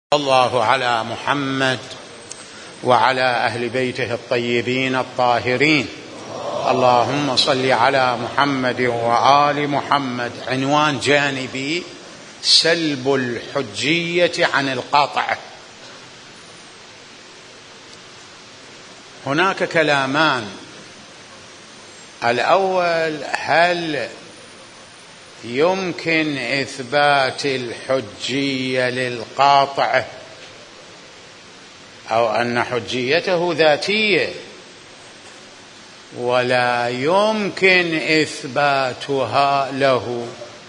الله على محمد وعلى أهل بيته الطيبين الطاهرين. اللهم صل على محمد وآل محمد. عنوان جانبي: سلب الحجية عن القاطع. هناك كلامان. الأول: هل يمكن إثبات الحجية للقاطع، أو أن حجيته ذاتية ولا يمكن إثباتها له؟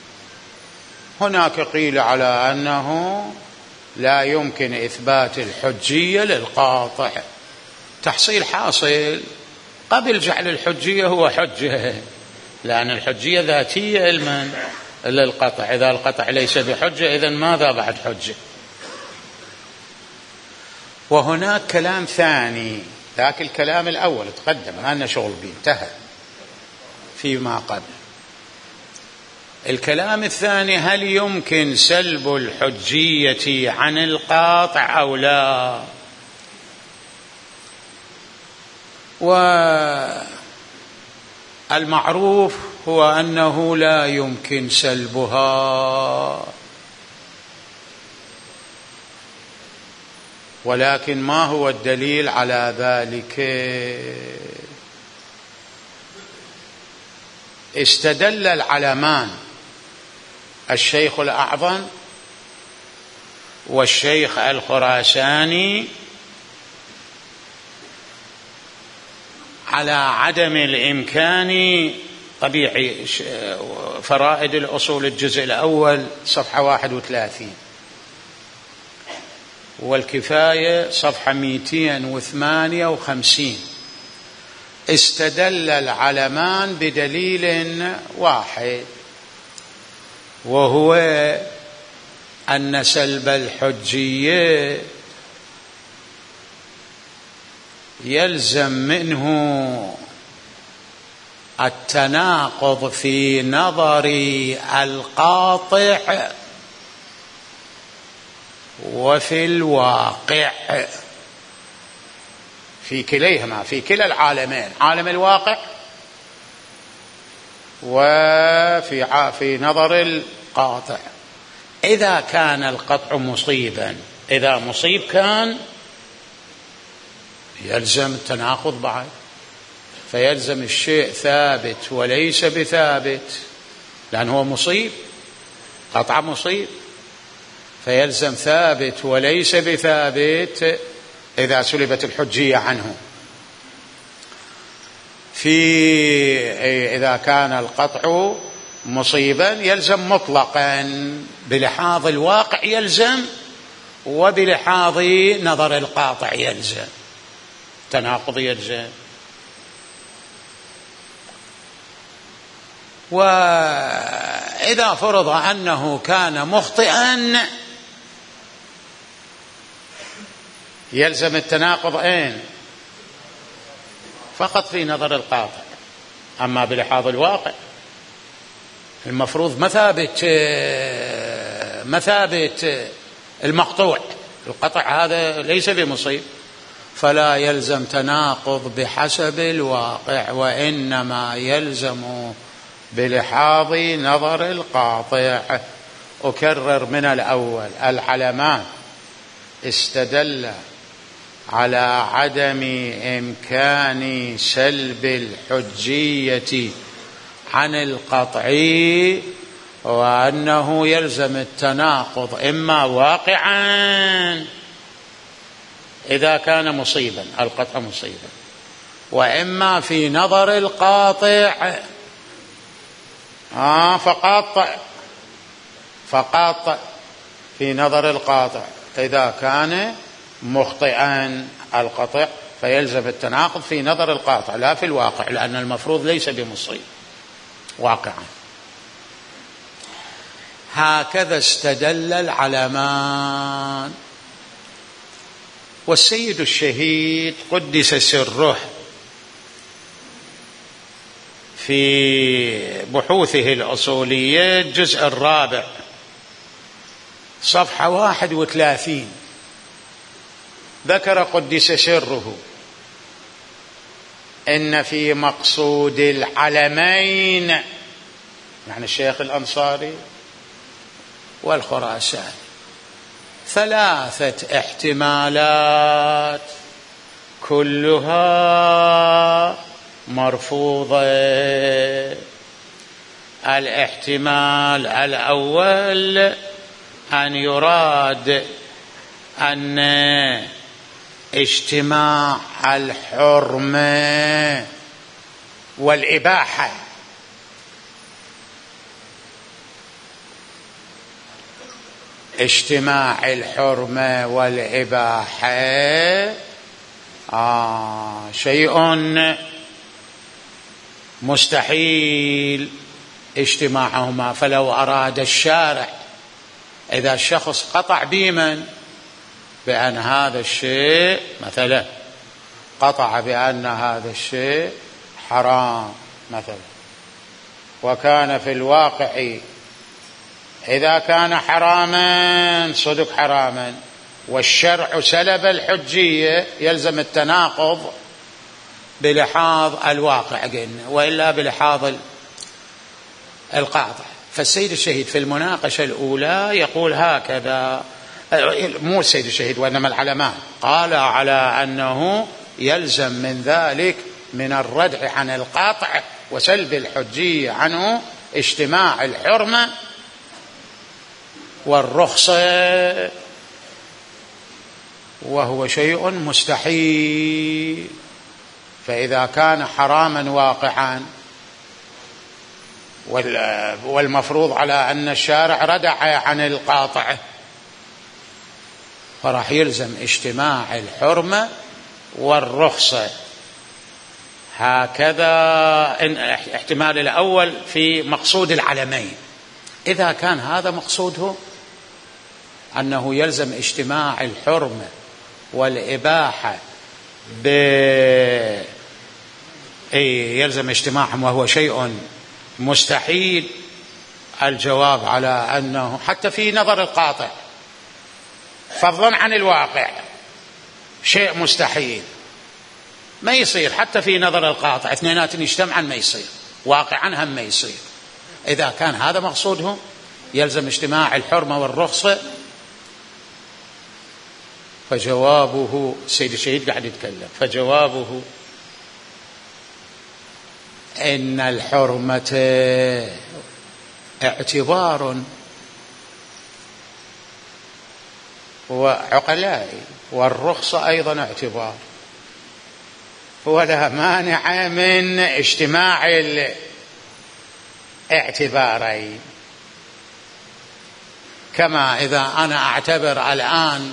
هناك قيل على أنه لا يمكن إثبات الحجية للقاطع. تحصيل حاصل قبل جعل الحجية هو حجة، لأن الحجية ذاتية للقطع. إذا القطع ليس بحجة إذن ماذا بعد حجة؟ وهناك كلام ثاني، ذاك الكلام الأول تقدم ما لنا شغل به، انتهى فيما قبل. الكلام الثاني: هل يمكن سلب الحجية عن القاطع أو لا؟ والمعروف هو أنه لا يمكن سلبها، ولكن ما هو الدليل على ذلك؟ استدل العلمان الشيخ الأعظم والشيخ الخراساني على عدم الإمكان. طبيعي، فرائد الأصول الجزء الأول صفحة 31، والكفاية صفحة 258. استدل العلمان بدليل واحد، وهو أن سلب الحجية يلزم منه التناقض في نظر القاطع وفي الواقع، في كليهما، في كلا العالمين، عالم الواقع وفي نظر القاطع. إذا كان القطع مصيبا، إذا مصيب كان يلزم التناقض بعد، فيلزم الشيء ثابت وليس بثابت، لأنه هو مصيب، قطع مصيب، فيلزم ثابت وليس بثابت إذا سلبت الحجية عنه. إذا كان القطع مصيبا يلزم مطلقا، بلحاظ الواقع يلزم، وبلحاظ نظر القاطع يلزم، تناقض يلزم. وإذا فرض أنه كان مخطئا يلزم التناقض فقط في نظر القاطع، أما بلحاظ الواقع المفروض مثابة المقطوع، القطع هذا ليس بمصيب، فلا يلزم تناقض بحسب الواقع، وإنما يلزم بلحاظ نظر القاطع. أكرر من الأول: العلمان استدل على عدم إمكان سلب الحجية عن القطع، وأنه يلزم التناقض إما واقعا إذا كان مصيبا، القطع مصيبا، وإما في نظر القاطع فقط في نظر القاطع إذا كان مخطئا القطع، فيلزم التناقض في نظر القاطع لا في الواقع، لأن المفروض ليس بمصيب واقعا. هكذا استدل العلمان. والسيد الشهيد قدس سره في بحوثه الأصولية الجزء الرابع صفحة 31 ذكر قدس سره إن في مقصود العلمين، يعني الشيخ الأنصاري والخراساني، 3 احتمالات كلها مرفوضة. الاحتمال الأول أن يراد أن اجتماع الحرمة والإباحة اجتماع الحرمة والإباحة شيء مستحيل اجتماعهما. فلو أراد الشارع، إذا الشخص قطع بيمن بأن هذا الشيء مثلا، قطع بأن هذا الشيء حرام مثلا، وكان في الواقع إذا كان حراما صدق حراما والشرع سلب الحجية، يلزم التناقض بلحاظ الواقع قلنا، وإلا بلحاظ القاطع. فالسيد الشهيد في المناقشة الأولى يقول هكذا، مو السيد الشهيد وإنما العلماء، قال على أنه يلزم من ذلك من الردع عن القاطع وسلب الحجية عنه اجتماع الحرمة والرخصة، وهو شيء مستحيل. فإذا كان حراما واقعا والمفروض على أن الشارع ردع عن القاطع، فراح يلزم اجتماع الحرمة والرخصة. هكذا احتمال الأول في مقصود العلمين. إذا كان هذا مقصوده أنه يلزم اجتماع الحرمة والإباحة يلزم اجتماعهم وهو شيء مستحيل، الجواب على أنه حتى في نظر القاطع فضلا عن الواقع شيء مستحيل ما يصير. حتى في نظر القاطع اثنينات يجتمعا ما يصير، واقعا هم ما يصير. إذا كان هذا مقصودهم يلزم اجتماع الحرمة والرخصة، فجوابه السيد الشهيد قاعد يتكلم، فجوابه إن الحرمة اعتبار وعقلائي، والرخصة أيضا اعتبار، ولا مانع من اجتماع الاعتبارين. كما إذا أنا أعتبر الآن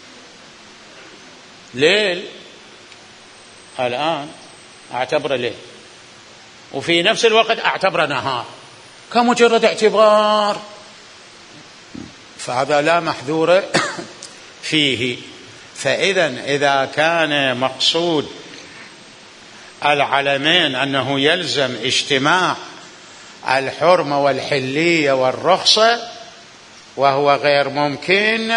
ليل، الآن أعتبر ليل وفي نفس الوقت أعتبر نهار كمجرد اعتبار، فهذا لا محذور فيه. فإذا إذا كان مقصود العلمين أنه يلزم اجتماع الحرمة والحلية والرخصة وهو غير ممكن،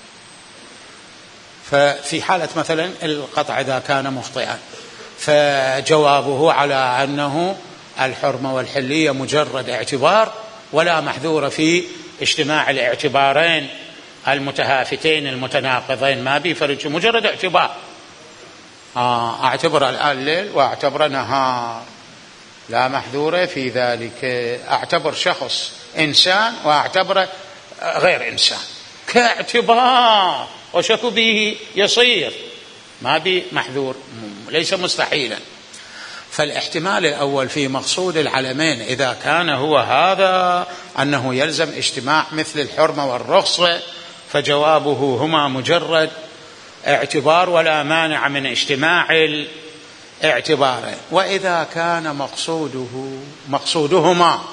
ففي حالة مثلا القطع إذا كان مخطئا فجوابه على أنه الحرمة والحلية مجرد اعتبار ولا محذور في اجتماع الاعتبارين المتهافتين المتناقضين، ما بيفرج، مجرد اعتبار. أعتبر الآن ليل وأعتبر نهار، لا محذور في ذلك. أعتبر شخص إنسان وأعتبر غير إنسان كاعتبار وشك به يصير، ما بي محذور، ليس مستحيلا. فالاحتمال الأول في مقصود العلمين إذا كان هو هذا أنه يلزم اجتماع مثل الحرمة والرخصة، فجوابه هما مجرد اعتبار ولا مانع من اجتماع الاعتبارين. وإذا كان مقصودهما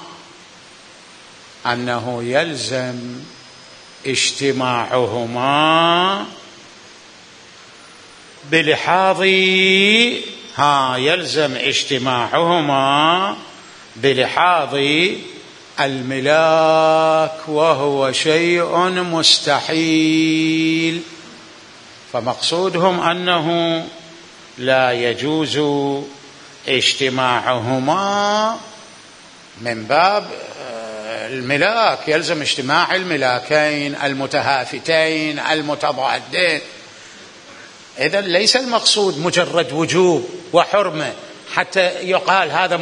أنه يلزم اجتماعهما بلحاظ يلزم اجتماعهما بلحاظ الملاك وهو شيء مستحيل، فمقصودهم أنه لا يجوز اجتماعهما من باب الملاك، يلزم اجتماع الملاكين المتهافتين المتضادين. إذن ليس المقصود مجرد وجوب وحرمة حتى يقال هذا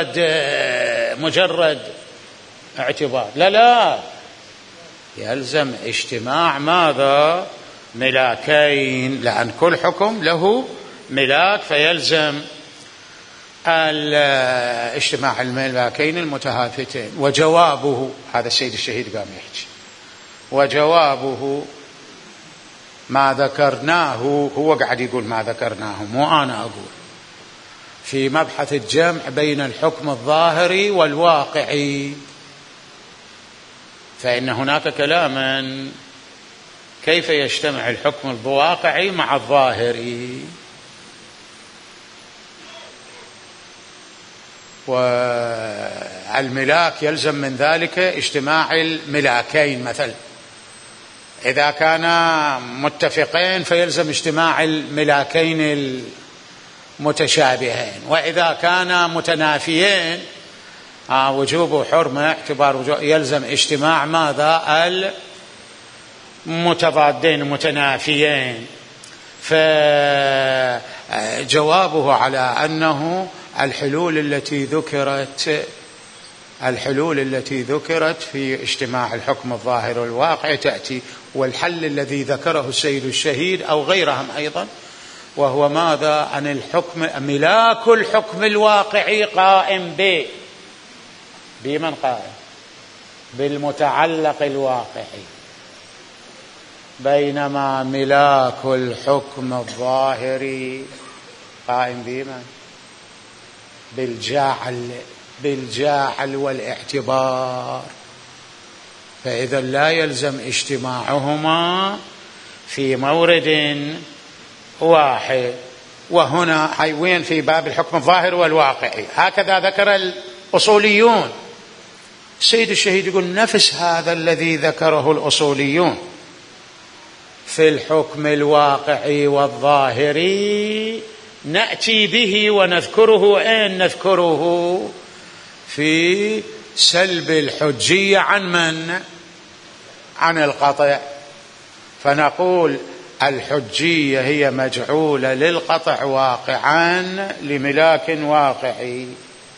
مجرد اعتبار، لا، يلزم اجتماع ماذا؟ ملاكين، لأن كل حكم له ملاك، فيلزم اجتماع الملاكين المتهافتين. وجوابه، هذا السيد الشهيد قام يحكي، وجوابه ما ذكرناه، هو قاعد يقول ما ذكرناه مو أنا أقول، في مبحث الجمع بين الحكم الظاهري والواقعي، فإن هناك كلاما كيف يجتمع الحكم الواقعي مع الظاهري. والملاك يلزم من ذلك اجتماع الملاكين، مثلا إذا كانا متفقين فيلزم اجتماع الملاكين المتشابهين، وإذا كانا متنافيين وجوب وحرمة اعتبار وجوب يلزم اجتماع ماذا؟ المتضادين المتنافيين. فجوابه على أنه الحلول التي ذكرت في اجتماع الحكم الظاهر والواقع تأتي، والحل الذي ذكره السيد الشهيد أو غيرهم أيضا، وهو ماذا؟ أن الحكم ملاك الحكم الواقعي قائم بمن قائم؟ بالمتعلق الواقعي، بينما ملاك الحكم الظاهري قائم بمن؟ بالجاعل والاعتبار. فإذا لا يلزم اجتماعهما في مورد واحد. وهنا وين؟ في باب الحكم الظاهر والواقعي، هكذا ذكر الأصوليون. السيد الشهيد يقول نفس هذا الذي ذكره الأصوليون في الحكم الواقعي والظاهري نأتي به ونذكره. أين نذكره؟ في سلب الحجية عن من؟ عن القطع. فنقول الحجية هي مجعولة للقطع واقعا لملاك واقعي،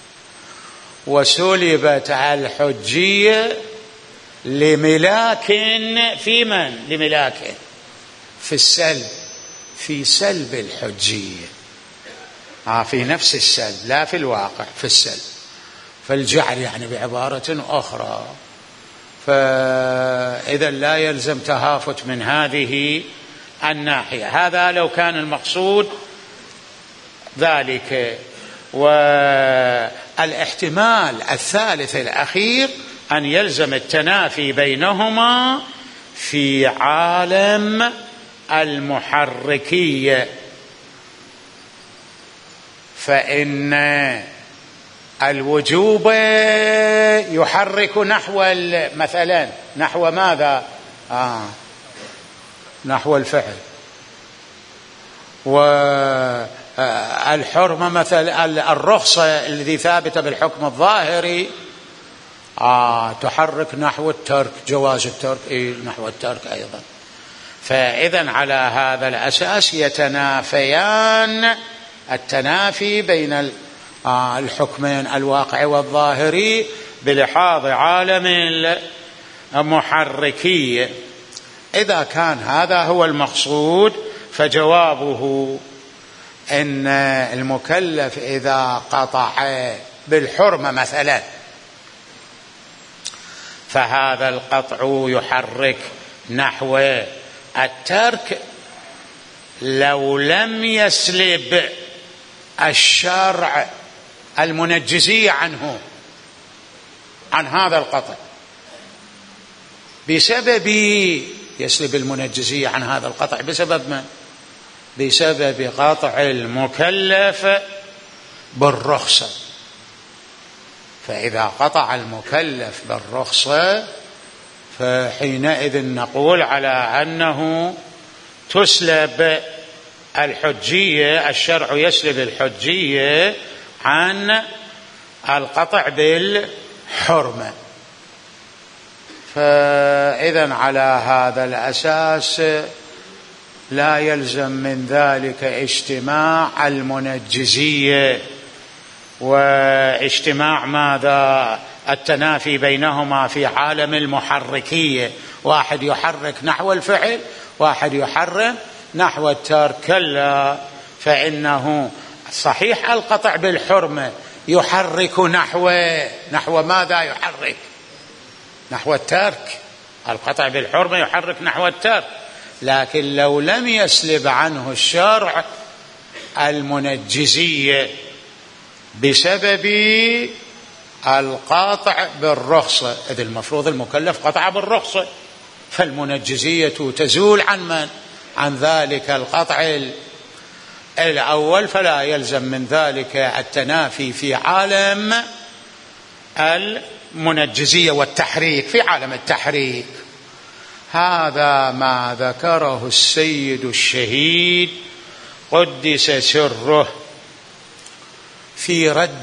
وسلبت الحجية لملاك في من؟ لملاك في السلب، في سلب الحجية، في نفس السلب، لا في الواقع، في السلب، فالجعل يعني بعبارة أخرى. فإذا لا يلزم تهافت من هذه الناحية. هذا لو كان المقصود ذلك. والاحتمال الثالث الأخير أن يلزم التنافي بينهما في عالم المحركية، فإن الوجوب يحرك نحو مثلا نحو ماذا؟ نحو الفعل، والحرمة مثلا الرخصة الذي ثابتة بالحكم الظاهري تحرك نحو الترك، جواز الترك نحو الترك أيضا. فإذا على هذا الأساس يتنافيان، التنافي بين الحكمين الواقع والظاهري بلحاظ عالم المحركية. إذا كان هذا هو المقصود فجوابه إن المكلف إذا قطع بالحرمة مثلا فهذا القطع يحرك نحو الترك لو لم يسلب الشرع المنجزية عنه، عن هذا القطع، بسبب يسلب المنجزية عن هذا القطع بسبب من؟ بسبب قطع المكلف بالرخصة. فإذا قطع المكلف بالرخصة فحينئذ نقول على أنه تسلب الحجية، الشرع يسلب الحجية عن القطع بالحرمة. فإذا على هذا الأساس لا يلزم من ذلك اجتماع المنجزية واجتماع ماذا التنافي بينهما في عالم المحركية، واحد يحرك نحو الفعل واحد يحرك نحو الترك. كلا، فإنه صحيح القطع بالحرمة يحرك نحو ماذا؟ يحرك نحو الترك. القطع بالحرمة يحرك نحو الترك، لكن لو لم يسلب عنه الشرع المنجزية بسبب القاطع بالرخصة، إذ المفروض المكلف قطع بالرخصة، فالمنجزية تزول عن من؟ عن ذلك القطع الأول، فلا يلزم من ذلك التنافي في عالم المنجزية والتحريك، في عالم التحريك. هذا ما ذكره السيد الشهيد قدس سره في رد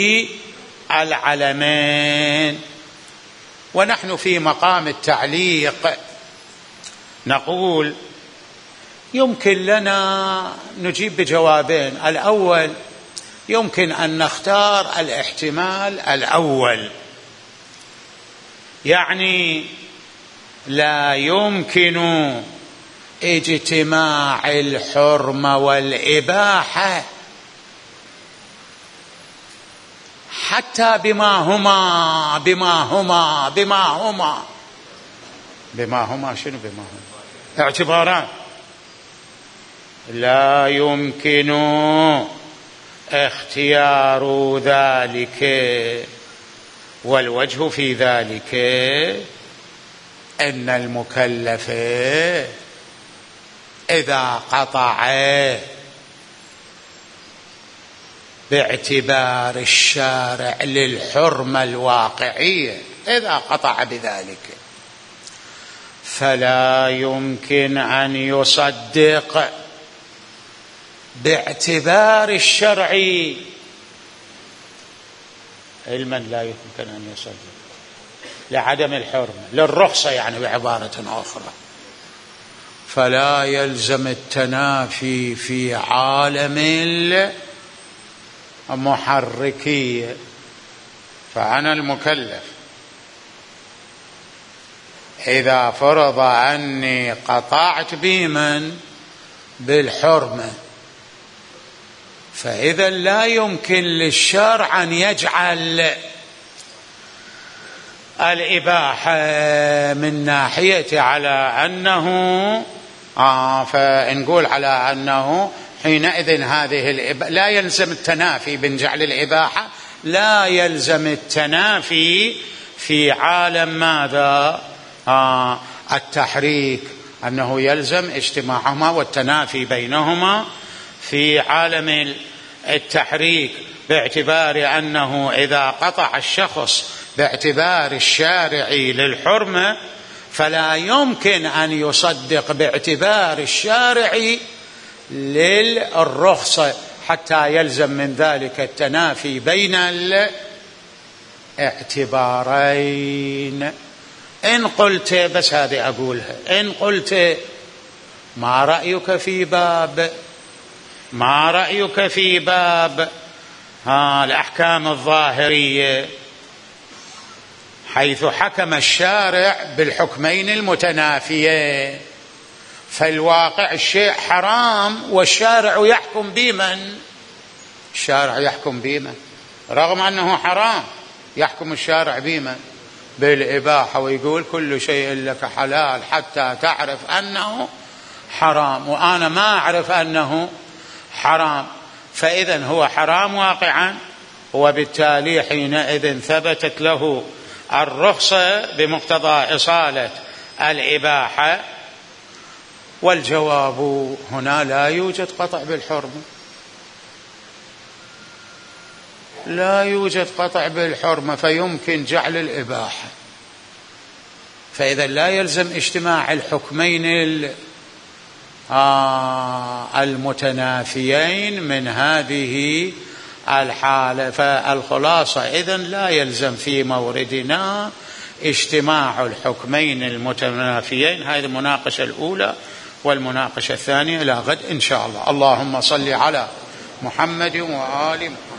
العلمين. ونحن في مقام التعليق نقول يمكن لنا نجيب بجوابين. الأول، يمكن أن نختار الاحتمال الأول، يعني لا يمكن اجتماع الحرمة والإباحة حتى بما هما شنو بما هما اعتباران. لا يمكن اختيار ذلك، والوجه في ذلك أن المكلف إذا قطع باعتبار الشارع للحرمة الواقعية، إذا قطع بذلك فلا يمكن أن يصدق باعتبار الشرع. علما لا يمكن أن يصدق لعدم الحرمة، للرخصة يعني بعبارة أخرى. فلا يلزم التنافي في عالم المحركية. فأنا المكلف إذا فرض أني قطعت بمن بالحرمة، فإذا لا يمكن للشرع أن يجعل الإباحة من ناحية على أنه فنقول على أنه حينئذ هذه لا يلزم التنافي بين جعل الإباحة، لا يلزم التنافي في عالم ماذا التحريك، أنه يلزم اجتماعهما والتنافي بينهما في عالم التحريك، باعتبار أنه إذا قطع الشخص باعتبار الشارع للحرمة فلا يمكن أن يصدق باعتبار الشارع للرخصة حتى يلزم من ذلك التنافي بين الاعتبارين. إن قلت، بس هذه أقولها، إن قلت ما رأيك في باب الأحكام الظاهرية، حيث حكم الشارع بالحكمين المتنافيين، فالواقع الشيء حرام والشارع يحكم بمن؟ الشارع يحكم بمن؟ رغم أنه حرام يحكم الشارع بمن؟ بالإباحة، ويقول كل شيء لك حلال حتى تعرف أنه حرام، وأنا ما أعرف أنه حرام، فإذا هو حرام واقعا، وبالتالي حينئذ ثبتت له الرخصة بمقتضى إصالة الإباحة. والجواب هنا لا يوجد قطع بالحرمة، لا يوجد قطع بالحرمة، فيمكن جعل الإباحة. فإذا لا يلزم اجتماع الحكمين المتنافيين من هذه الحالة. فالخلاصة إذن لا يلزم في موردنا اجتماع الحكمين المتنافيين. هذه المناقشة الأولى، والمناقشة الثانية إلى غد إن شاء الله. اللهم صل على محمد وآل محمد.